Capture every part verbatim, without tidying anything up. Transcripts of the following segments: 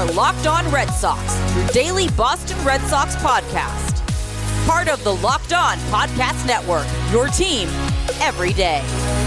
are Locked On Red Sox, your daily Boston Red Sox podcast. Part of the Locked On Podcast Network, your team every day.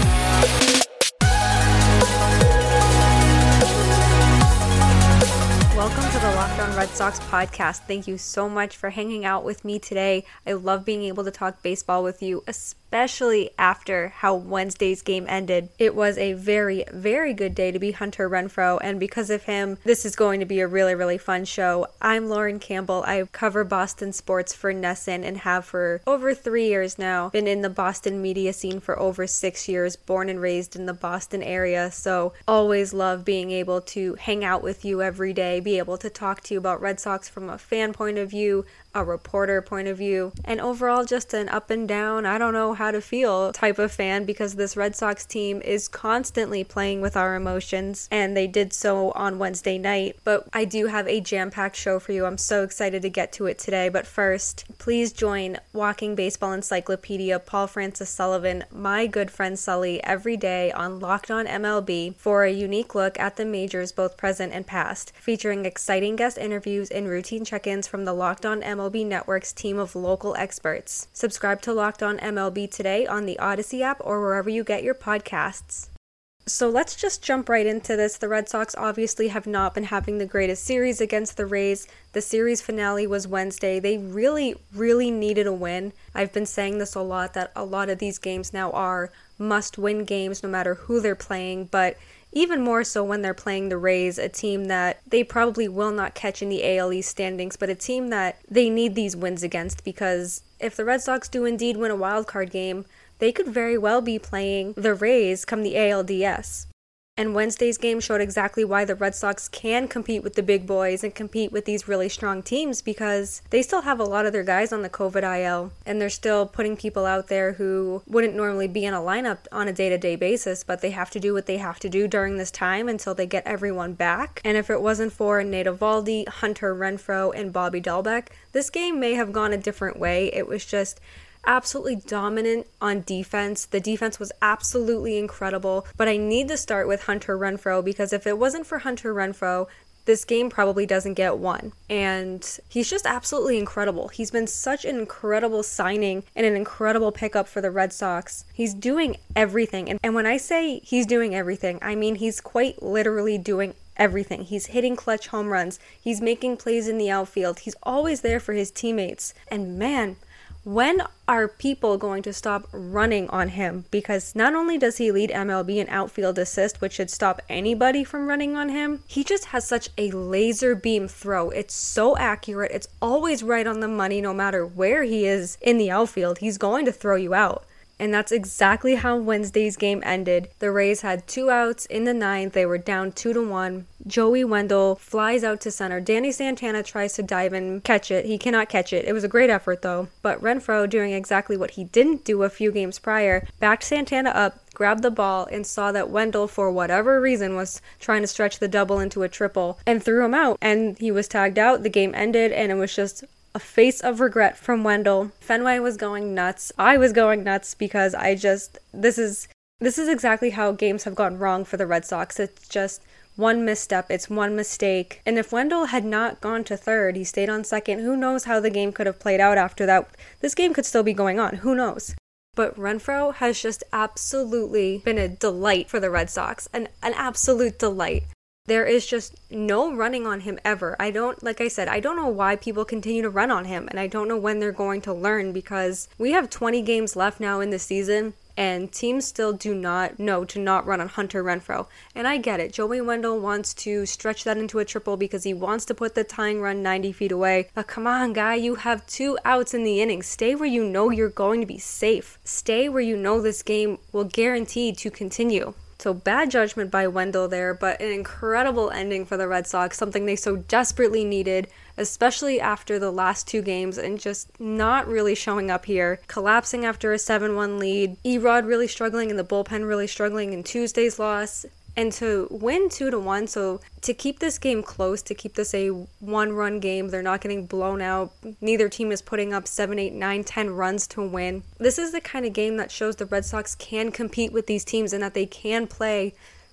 Welcome to the Locked On Red Sox podcast. Thank you so much for hanging out with me today. I love being able to talk baseball with you, especially after how Wednesday's game ended. It was a very, very good day to be Hunter Renfroe, and because of him, this is going to be a really, really fun show. I'm Lauren Campbell. I cover Boston sports for NESN and have for over three years now. Been in the Boston media scene for over six years, born and raised in the Boston area, so always love being able to hang out with you every day, be able to talk to you about Red Sox from a fan point of view, a reporter point of view, and overall just an up and down, I don't know how to feel type of fan, because this Red Sox team is constantly playing with our emotions, and they did so on Wednesday night. But I do have a jam-packed show for you. I'm so excited to get to it today. But first, please join Walking Baseball Encyclopedia Paul Francis Sullivan, my good friend Sully, every day on Locked On M L B for a unique look at the majors, both present and past, featuring exciting guest interviews and routine check-ins from the Locked On M L B Network's team of local experts. Subscribe to Locked On M L B today on the Odyssey app or wherever you get your podcasts. So let's just jump right into this. The Red Sox obviously have not been having the greatest series against the Rays. The series finale was Wednesday. They really, really needed a win. I've been saying this a lot, that a lot of these games now are must-win games no matter who they're playing, but even more so when they're playing the Rays, a team that they probably will not catch in the A L East standings, but a team that they need these wins against, because if the Red Sox do indeed win a wild card game, they could very well be playing the Rays come the A L D S. And Wednesday's game showed exactly why the Red Sox can compete with the big boys and compete with these really strong teams, because they still have a lot of their guys on the COVID I L, and they're still putting people out there who wouldn't normally be in a lineup on a day-to-day basis, but they have to do what they have to do during this time until they get everyone back. And if it wasn't for Nate Eovaldi, Hunter Renfroe, and Bobby Dalbec, this game may have gone a different way. It was just absolutely dominant on defense. The defense was absolutely incredible, but I need to start with Hunter Renfroe, because if it wasn't for Hunter Renfroe, this game probably doesn't get won. And he's just absolutely incredible. He's been such an incredible signing and an incredible pickup for the Red Sox. He's doing everything. And, and when I say he's doing everything, I mean he's quite literally doing everything. He's hitting clutch home runs. He's making plays in the outfield. He's always there for his teammates. And man, when are people going to stop running on him? Because not only does he lead M L B in outfield assist, which should stop anybody from running on him, he just has such a laser beam throw. It's so accurate. It's always right on the money. No matter where he is in the outfield, he's going to throw you out. And that's exactly how Wednesday's game ended. The Rays had two outs in the ninth. They were down two to one. Joey Wendle flies out to center. Danny Santana tries to dive and catch it. He cannot catch it. It was a great effort though. But Renfroe, doing exactly what he didn't do a few games prior, backed Santana up, grabbed the ball, and saw that Wendle, for whatever reason, was trying to stretch the double into a triple, and threw him out. And he was tagged out. The game ended, and it was just a face of regret from Wendle. Fenway was going nuts. I was going nuts, because I just, this is, this is exactly how games have gone wrong for the Red Sox. It's just one misstep. It's one mistake. And if Wendle had not gone to third, he stayed on second, who knows how the game could have played out after that. This game could still be going on. Who knows? But Renfroe has just absolutely been a delight for the Red Sox. An, an absolute delight. There is just no running on him ever. I don't, like I said, I don't know why people continue to run on him, and I don't know when they're going to learn, because we have twenty games left now in the season, and teams still do not know to not run on Hunter Renfroe. And I get it. Joey Wendle wants to stretch that into a triple because he wants to put the tying run ninety feet away. But come on, guy, you have two outs in the inning. Stay where you know you're going to be safe. Stay where you know this game will guarantee to continue. So bad judgment by Wendle there, but an incredible ending for the Red Sox, something they so desperately needed, especially after the last two games, and just not really showing up here. Collapsing after a seven one lead, Erod really struggling, and the bullpen really struggling in Tuesday's loss. And to win two to one, so to keep this game close, to keep this a one-run game, they're not getting blown out. Neither team is putting up seven, eight, nine, ten runs to win. This is the kind of game that shows the Red Sox can compete with these teams and that they can play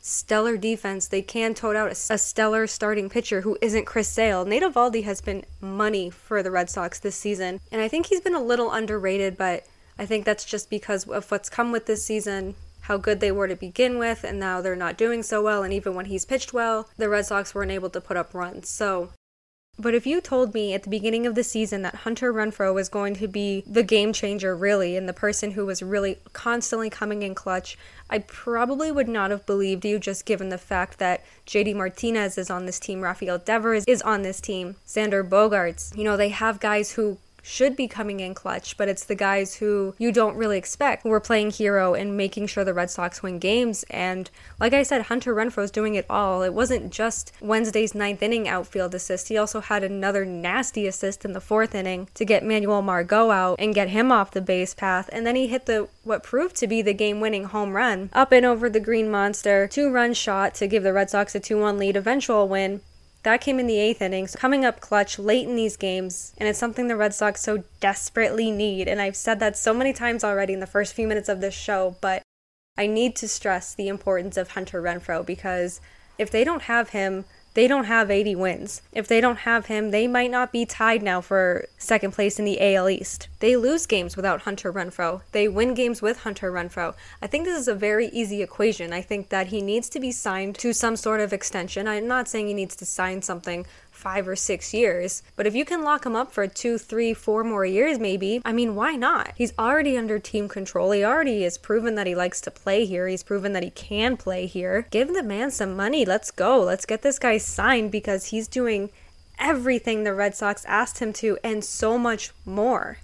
stellar defense, they can tote out a, a stellar starting pitcher who isn't Chris Sale. Nate Eovaldi has been money for the Red Sox this season, and I think he's been a little underrated, but I think that's just because of what's come with this season, how good they were to begin with, and now they're not doing so well, and even when he's pitched well, the Red Sox weren't able to put up runs. So, but if you told me at the beginning of the season that Hunter Renfroe was going to be the game changer, really, and the person who was really constantly coming in clutch, I probably would not have believed you, just given the fact that J D Martinez is on this team, Rafael Devers is on this team, Xander Bogaerts. You know, they have guys who should be coming in clutch, but it's the guys who you don't really expect who are playing hero and making sure the Red Sox win games. And like I said, Hunter Renfroe's doing it all. It wasn't just Wednesday's ninth inning outfield assist. He also had another nasty assist in the fourth inning to get Manuel Margot out and get him off the base path. And then he hit the what proved to be the game-winning home run up and over the Green Monster, two-run shot to give the Red Sox a two one lead, eventual win. That came in the eighth inning, so coming up clutch late in these games, and it's something the Red Sox so desperately need. And I've said that so many times already in the first few minutes of this show, but I need to stress the importance of Hunter Renfroe, because if they don't have him, they don't have eighty wins. If they don't have him, they might not be tied now for second place in the A L East. They lose games without Hunter Renfroe. They win games with Hunter Renfroe. I think this is a very easy equation. I think that he needs to be signed to some sort of extension. I'm not saying he needs to sign something five or six years, but if you can lock him up for two, three, four more years maybe, I mean, why not? He's already under team control. He already has proven that he likes to play here. He's proven that he can play here. Give the man some money. Let's go. Let's get this guy signed, because he's doing everything the Red Sox asked him to and so much more.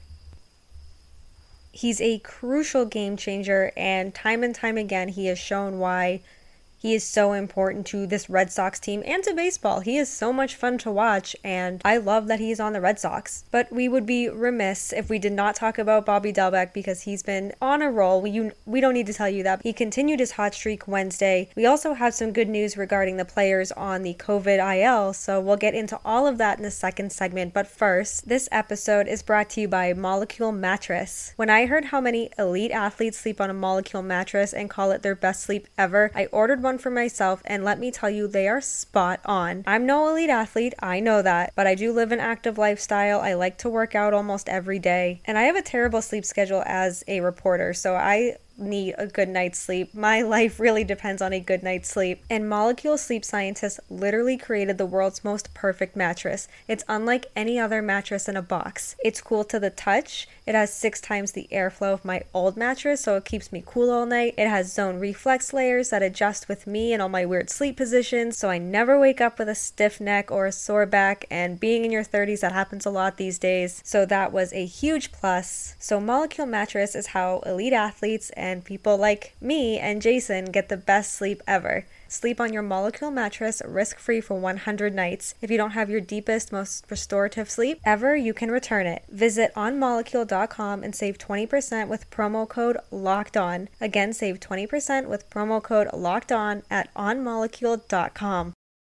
He's a crucial game changer, and time and time again he has shown why he is so important to this Red Sox team and to baseball. He is so much fun to watch, and I love that he's on the Red Sox. But we would be remiss if we did not talk about Bobby Dalbec, because he's been on a roll. We, we don't need to tell you that. He continued his hot streak Wednesday. We also have some good news regarding the players on the COVID I L, so we'll get into all of that in the second segment. But first, this episode is brought to you by Molecule Mattress. When I heard how many elite athletes sleep on a Molecule mattress and call it their best sleep ever, I ordered one for myself, and let me tell you, they are spot on. I'm no elite athlete, I know that, but I do live an active lifestyle. I like to work out almost every day, and I have a terrible sleep schedule as a reporter, so I need a good night's sleep. My life really depends on a good night's sleep. And Molecule sleep scientists literally created the world's most perfect mattress. It's unlike any other mattress in a box. It's cool to the touch. It has six times the airflow of my old mattress, so it keeps me cool all night. It has zone reflex layers that adjust with me and all my weird sleep positions, so I never wake up with a stiff neck or a sore back. And being in your thirties, that happens a lot these days, so that was a huge plus. So Molecule mattress is how elite athletes and people like me and Jason get the best sleep ever. Sleep on your Molecule mattress risk-free for one hundred nights. If you don't have your deepest, most restorative sleep ever, you can return it. Visit on molecule dot com and save twenty percent with promo code LOCKEDON. Again, save twenty percent with promo code LOCKEDON at on molecule dot com.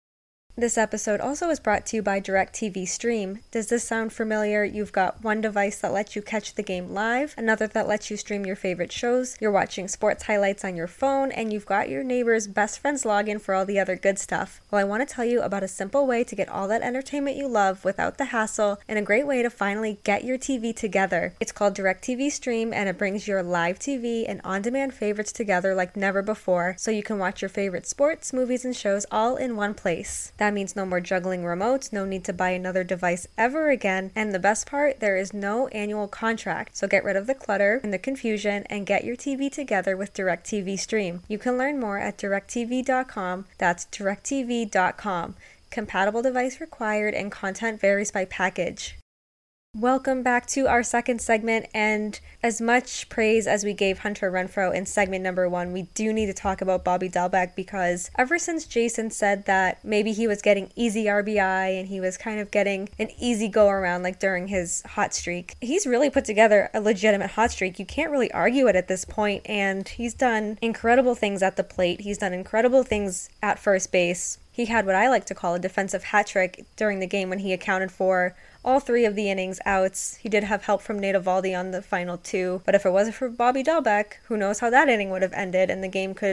This episode also is brought to you by DirecTV Stream. Does this sound familiar? You've got one device that lets you catch the game live, another that lets you stream your favorite shows, you're watching sports highlights on your phone, and you've got your neighbor's best friend's login for all the other good stuff. Well, I want to tell you about a simple way to get all that entertainment you love without the hassle, and a great way to finally get your T V together. It's called DirecTV Stream, and it brings your live T V and on-demand favorites together like never before, so you can watch your favorite sports, movies, and shows all in one place. That means no more juggling remotes, no need to buy another device ever again, and the best part, there is no annual contract. So get rid of the clutter and the confusion and get your T V together with DirecTV Stream. You can learn more at direct t v dot com. That's direct t v dot com. Compatible device required, and content varies by package. Welcome back to our second segment, and as much praise as we gave Hunter Renfroe in segment number one, we do need to talk about Bobby Dalbec, because ever since Jason said that maybe he was getting easy R B I and he was kind of getting an easy go around like during his hot streak, he's really put together a legitimate hot streak. You can't really argue it at this point, and he's done incredible things at the plate. He's done incredible things at first base. He had what I like to call a defensive hat trick during the game when he accounted for all three of the innings outs. He did have help from Nate Eovaldi on the final two, but if it wasn't for Bobby Dalbec, who knows how that inning would have ended, and the game could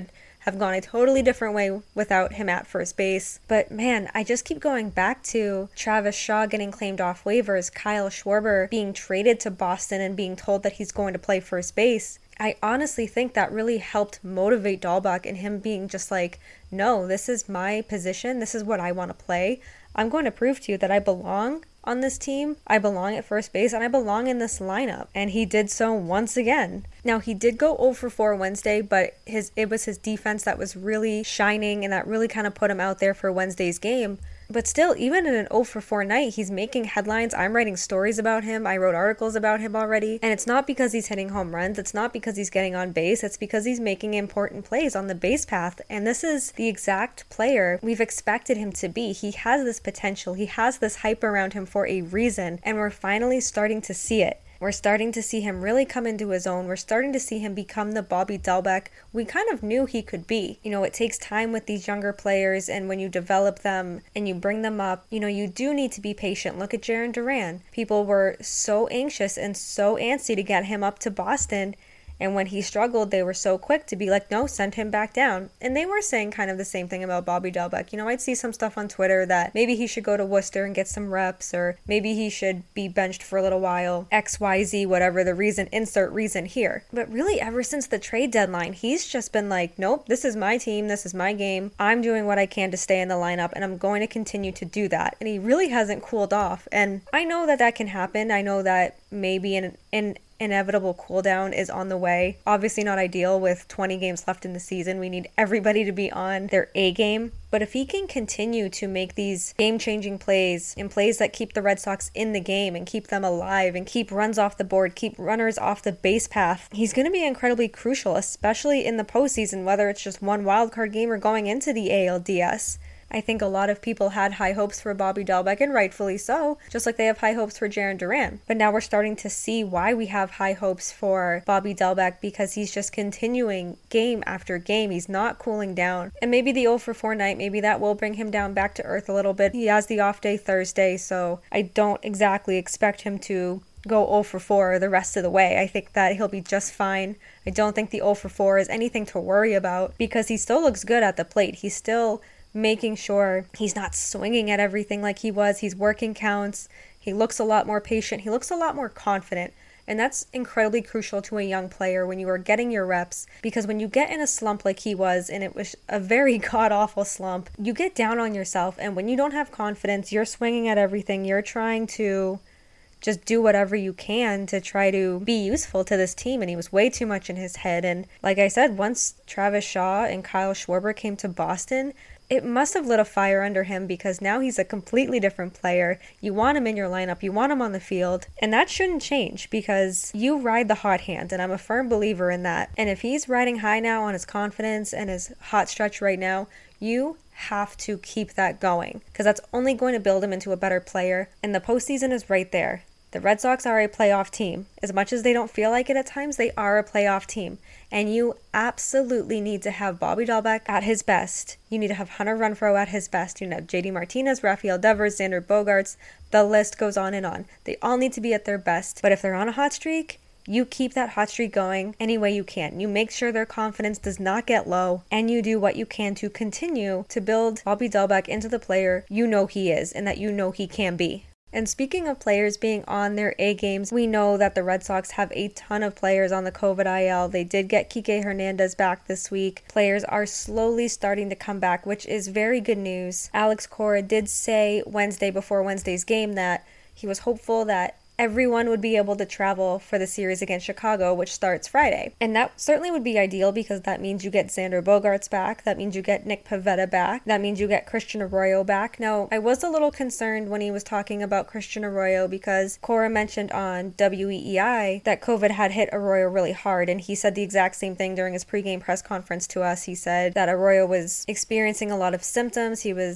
have gone a totally different way without him at first base. But man, I just keep going back to Travis Shaw getting claimed off waivers, Kyle Schwarber being traded to Boston and being told that he's going to play first base. I honestly think that really helped motivate Dalbec and him being just like, no, this is my position. This is what I want to play. I'm going to prove to you that I belong on this team. I belong at first base and I belong in this lineup. And he did so once again. Now, he did go oh for four Wednesday, but his it was his defense that was really shining and that really kind of put him out there for Wednesday's game. But still, even in an oh for four night, he's making headlines. I'm writing stories about him. I wrote articles about him already. And it's not because he's hitting home runs. It's not because he's getting on base. It's because he's making important plays on the base path. And this is the exact player we've expected him to be. He has this potential. He has this hype around him for a reason. And we're finally starting to see it. We're starting to see him really come into his own. We're starting to see him become the Bobby Dalbec we kind of knew he could be. You know, it takes time with these younger players, and when you develop them and you bring them up, you know, you do need to be patient. Look at Jarren Duran. People were so anxious and so antsy to get him up to Boston. And when he struggled, they were so quick to be like, no, send him back down. And they were saying kind of the same thing about Bobby Dalbec. You know, I'd see some stuff on Twitter that maybe he should go to Worcester and get some reps, or maybe he should be benched for a little while, X, Y, Z, whatever the reason, insert reason here. But really, ever since the trade deadline, he's just been like, nope, this is my team, this is my game. I'm doing what I can to stay in the lineup, and I'm going to continue to do that. And he really hasn't cooled off. And I know that that can happen. I know that maybe in in inevitable cool down is on the way. Obviously not ideal with twenty games left in the season. We need everybody to be on their A game. But if he can continue to make these game-changing plays and plays that keep the Red Sox in the game and keep them alive and keep runs off the board, keep runners off the base path, he's going to be incredibly crucial, especially in the postseason, whether it's just one wildcard game or going into the A L D S. I think a lot of people had high hopes for Bobby Dalbec, and rightfully so, just like they have high hopes for Jarren Duran. But now we're starting to see why we have high hopes for Bobby Dalbec, because he's just continuing game after game. He's not cooling down. And maybe the oh for four night, maybe that will bring him down back to earth a little bit. He has the off day Thursday, so I don't exactly expect him to go oh for four the rest of the way. I think that he'll be just fine. I don't think the oh for four is anything to worry about, because he still looks good at the plate. He's still making sure he's not swinging at everything like he was. He's working counts. He looks a lot more patient. He looks a lot more confident. And that's incredibly crucial to a young player when you are getting your reps, because when you get in a slump like he was, and it was a very god-awful slump, you get down on yourself. And when you don't have confidence, you're swinging at everything. You're trying to just do whatever you can to try to be useful to this team. And he was way too much in his head. And like I said, once Travis Shaw and Kyle Schwarber came to Boston, it must have lit a fire under him, because now he's a completely different player. You want him in your lineup. You want him on the field. And that shouldn't change, because you ride the hot hand, and I'm a firm believer in that. And if he's riding high now on his confidence and his hot stretch right now, you have to keep that going, because that's only going to build him into a better player. And the postseason is right there. The Red Sox are a playoff team. As much as they don't feel like it at times, they are a playoff team. And you absolutely need to have Bobby Dalbec at his best. You need to have Hunter Renfroe at his best. You need to have J D Martinez, Rafael Devers, Xander Bogaerts. The list goes on and on. They all need to be at their best. But if they're on a hot streak, you keep that hot streak going any way you can. You make sure their confidence does not get low, and you do what you can to continue to build Bobby Dalbec into the player you know he is and that you know he can be. And speaking of players being on their A games, we know that the Red Sox have a ton of players on the COVID I L. They did get Kike Hernandez back this week. Players are slowly starting to come back, which is very good news. Alex Cora did say Wednesday before Wednesday's game that he was hopeful that everyone would be able to travel for the series against Chicago, which starts Friday. And that certainly would be ideal, because that means you get Xander Bogaerts back. That means you get Nick Pivetta back. That means you get Christian Arroyo back. Now, I was a little concerned when he was talking about Christian Arroyo, because Cora mentioned on W E E I that COVID had hit Arroyo really hard, and he said the exact same thing during his pregame press conference to us. He said that Arroyo was experiencing a lot of symptoms. He was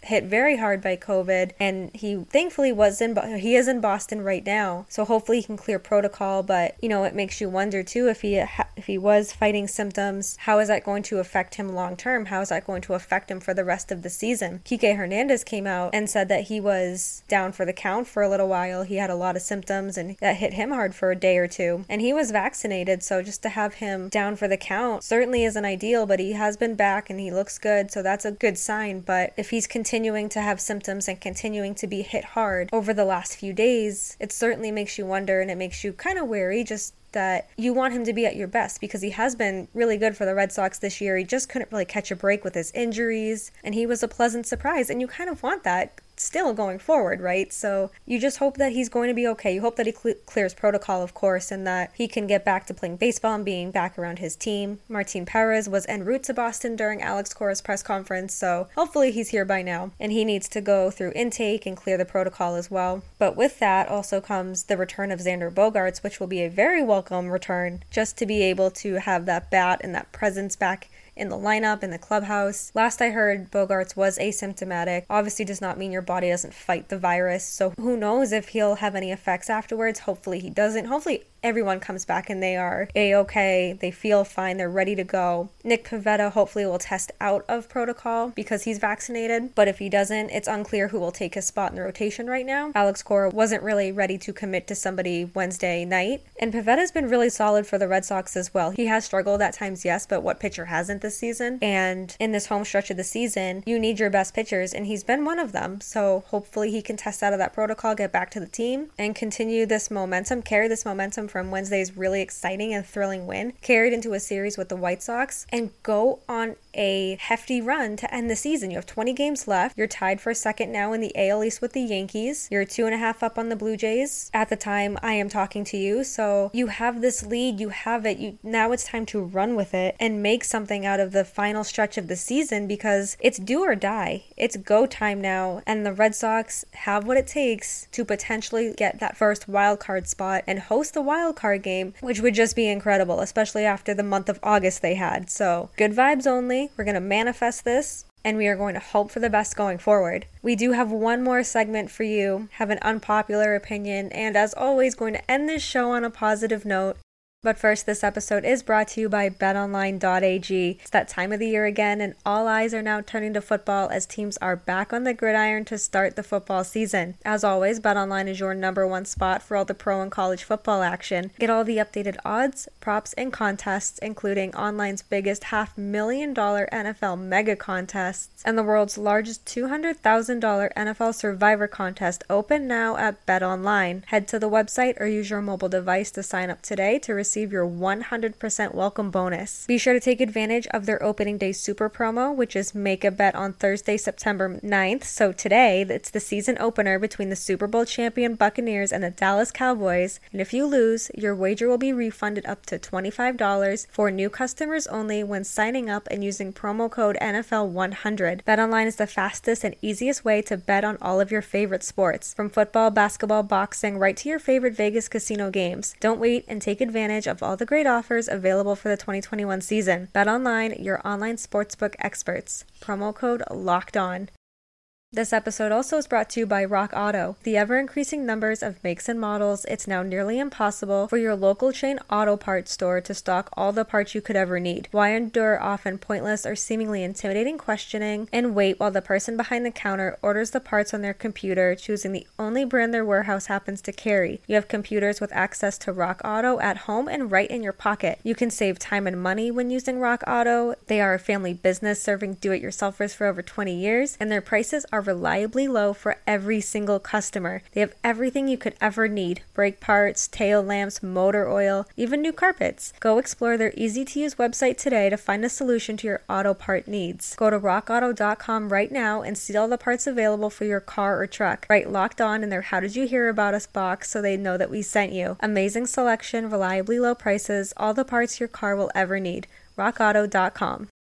hit very hard by COVID, and he thankfully was in, he is in Boston right now, so hopefully he can clear protocol. But, you know, it makes you wonder too, if he if he was fighting symptoms, how is that going to affect him long term? How is that going to affect him for the rest of the season? Kike Hernandez came out and said that he was down for the count for a little while. He had a lot of symptoms and that hit him hard for a day or two, and he was vaccinated, so just to have him down for the count certainly isn't ideal, but he has been back and he looks good, so that's a good sign. But if he's continuing to have symptoms and continuing to be hit hard over the last few days, it certainly makes you wonder, and it makes you kind of wary, just that you want him to be at your best, because he has been really good for the Red Sox this year. He just couldn't really catch a break with his injuries, and he was a pleasant surprise, and you kind of want that still going forward, right? So you just hope that he's going to be okay. You hope that he cl- clears protocol, of course, and that he can get back to playing baseball and being back around his team. Martin Perez was en route to Boston during Alex Cora's press conference, so hopefully he's here by now, and he needs to go through intake and clear the protocol as well. But with that also comes the return of Xander Bogaerts, which will be a very welcome return, just to be able to have that bat and that presence back in the lineup, in the clubhouse. Last I heard, Bogaerts was asymptomatic. Obviously does not mean your body doesn't fight the virus, so who knows if he'll have any effects afterwards. Hopefully he doesn't. Hopefully everyone comes back and they are a-okay, they feel fine, they're ready to go. Nick Pivetta hopefully will test out of protocol because he's vaccinated, but if he doesn't, it's unclear who will take his spot in the rotation right now. Alex Cora wasn't really ready to commit to somebody Wednesday night, and Pivetta's been really solid for the Red Sox as well. He has struggled at times, yes, but what pitcher hasn't this season? And in this home stretch of the season, you need your best pitchers, and he's been one of them, so hopefully he can test out of that protocol, get back to the team, and continue this momentum, carry this momentum from Wednesday's really exciting and thrilling win, carried into a series with the White Sox, and go on a hefty run to end the season. You have twenty games left. You're tied for second now in the A L East with the Yankees. You're two and a half up on the Blue Jays at the time I am talking to you. So you have this lead. You have it. You now it's time to run with it and make something out of the final stretch of the season, because it's do or die. It's go time now, and the Red Sox have what it takes to potentially get that first wild card spot and host the wild card game, which would just be incredible, especially after the month of August they had. So good vibes only. We're going to manifest this, and we are going to hope for the best going forward. We do have one more segment for you, have an unpopular opinion, and as always, going to end this show on a positive note. But first, this episode is brought to you by bet online dot a g. It's that time of the year again, and all eyes are now turning to football as teams are back on the gridiron to start the football season. As always, BetOnline is your number one spot for all the pro and college football action. Get all the updated odds, props, and contests, including online's biggest half million dollar N F L mega contests and the world's largest two hundred thousand dollars N F L Survivor contest, open now at BetOnline. Head to the website or use your mobile device to sign up today to receive receive your one hundred percent welcome bonus. Be sure to take advantage of their opening day super promo, which is make a bet on Thursday, September ninth. So today, it's the season opener between the Super Bowl champion Buccaneers and the Dallas Cowboys. And if you lose, your wager will be refunded up to twenty-five dollars for new customers only when signing up and using promo code N F L one hundred. BetOnline is the fastest and easiest way to bet on all of your favorite sports, from football, basketball, boxing, right to your favorite Vegas casino games. Don't wait and take advantage of all the great offers available for the twenty twenty-one season. BetOnline, your online sportsbook experts. Promo code LOCKED ON. This episode also is brought to you by Rock Auto. The ever-increasing numbers of makes and models, it's now nearly impossible for your local chain auto parts store to stock all the parts you could ever need. Why endure often pointless or seemingly intimidating questioning and wait while the person behind the counter orders the parts on their computer, choosing the only brand their warehouse happens to carry? You have computers with access to Rock Auto at home and right in your pocket. You can save time and money when using Rock Auto. They are a family business serving do-it-yourselfers for over twenty years, and their prices are reliably low for every single customer. They have everything you could ever need: brake parts, tail lamps, motor oil, even new carpets. Go explore their easy-to-use website today to find a solution to your auto part needs. Go to rock auto dot com right now and see all the parts available for your car or truck. Write Locked On in their How Did You Hear About Us box so they know that we sent you. Amazing selection, reliably low prices, all the parts your car will ever need. rock auto dot com.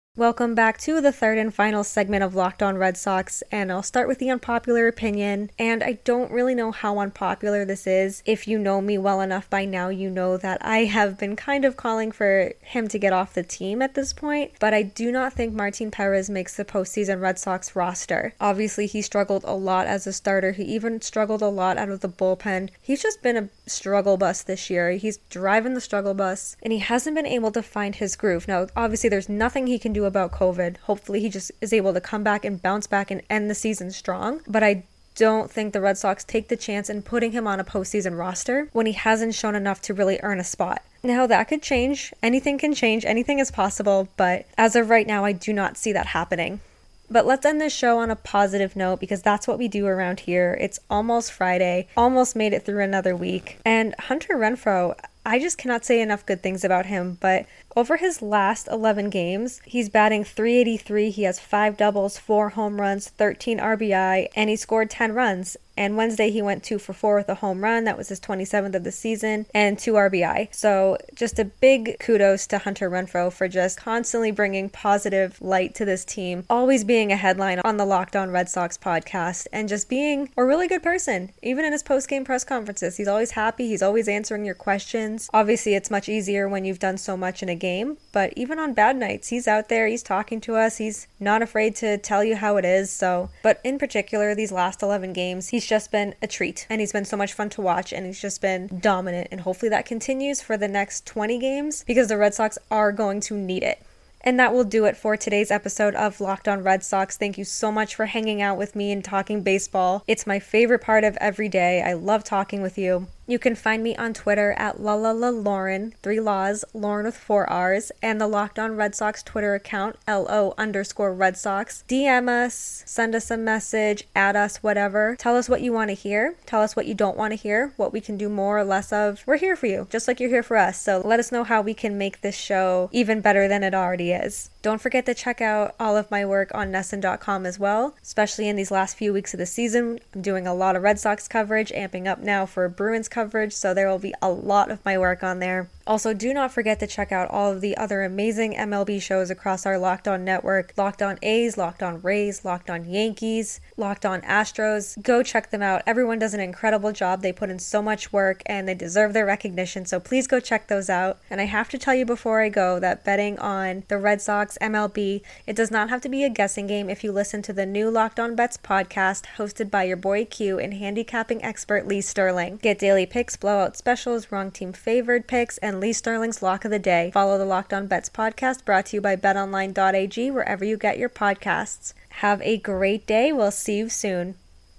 Welcome back to the third and final segment of Locked On Red Sox, and I'll start with the unpopular opinion, and I don't really know how unpopular this is. If you know me well enough by now, you know that I have been kind of calling for him to get off the team at this point, but I do not think Martin Perez makes the postseason Red Sox roster. Obviously, he struggled a lot as a starter. He even struggled a lot out of the bullpen. He's just been a struggle bus this year. He's driving the struggle bus, and he hasn't been able to find his groove. Now, obviously, there's nothing he can do about COVID. Hopefully he just is able to come back and bounce back and end the season strong. But I don't think the Red Sox take the chance in putting him on a postseason roster when he hasn't shown enough to really earn a spot. Now that could change. Anything can change. Anything is possible. But as of right now, I do not see that happening. But let's end this show on a positive note because that's what we do around here. It's almost Friday. Almost made it through another week. And Hunter Renfroe, I just cannot say enough good things about him, but over his last eleven games, he's batting three eighty-three, he has five doubles, four home runs, thirteen R B I, and he scored ten runs. And Wednesday he went two for four with a home run. That was his twenty-seventh of the season, and two R B I. So just a big kudos to Hunter Renfroe for just constantly bringing positive light to this team, always being a headline on the Locked On Red Sox podcast, and just being a really good person. Even in his post-game press conferences, he's always happy, he's always answering your questions. Obviously, it's much easier when you've done so much in a game, but even on bad nights, he's out there, he's talking to us, he's not afraid to tell you how it is. So, but in particular, these last eleven games, he's just been a treat, and he's been so much fun to watch, and he's just been dominant, and hopefully that continues for the next twenty games because the Red Sox are going to need it. And that will do it for today's episode of Locked On Red Sox. Thank you so much for hanging out with me and talking baseball. It's my favorite part of every day. I love talking with you. You can find me on Twitter at la la la Lauren, three laws, Lauren with four R's, and the Locked On Red Sox Twitter account, L O underscore Red Sox. D M us, send us a message, add us, whatever. Tell us what you want to hear. Tell us what you don't want to hear, what we can do more or less of. We're here for you, just like you're here for us. So let us know how we can make this show even better than it already is. Don't forget to check out all of my work on Nesson dot com as well, especially in these last few weeks of the season. I'm doing a lot of Red Sox coverage, amping up now for Bruins coverage, so there will be a lot of my work on there. Also, do not forget to check out all of the other amazing M L B shows across our Locked On network. Locked On A's, Locked On Rays, Locked On Yankees, Locked On Astros. Go check them out. Everyone does an incredible job. They put in so much work and they deserve their recognition, so please go check those out. And I have to tell you before I go that betting on the Red Sox, M L B, it does not have to be a guessing game if you listen to the new Locked On Bets podcast hosted by your boy Q and handicapping expert Lee Sterling. Get daily picks, blowout specials, wrong team favored picks, and Lee Sterling's Lock of the Day. Follow the Locked On Bets podcast brought to you by bet online dot a g wherever you get your podcasts. Have a great day. We'll see you soon.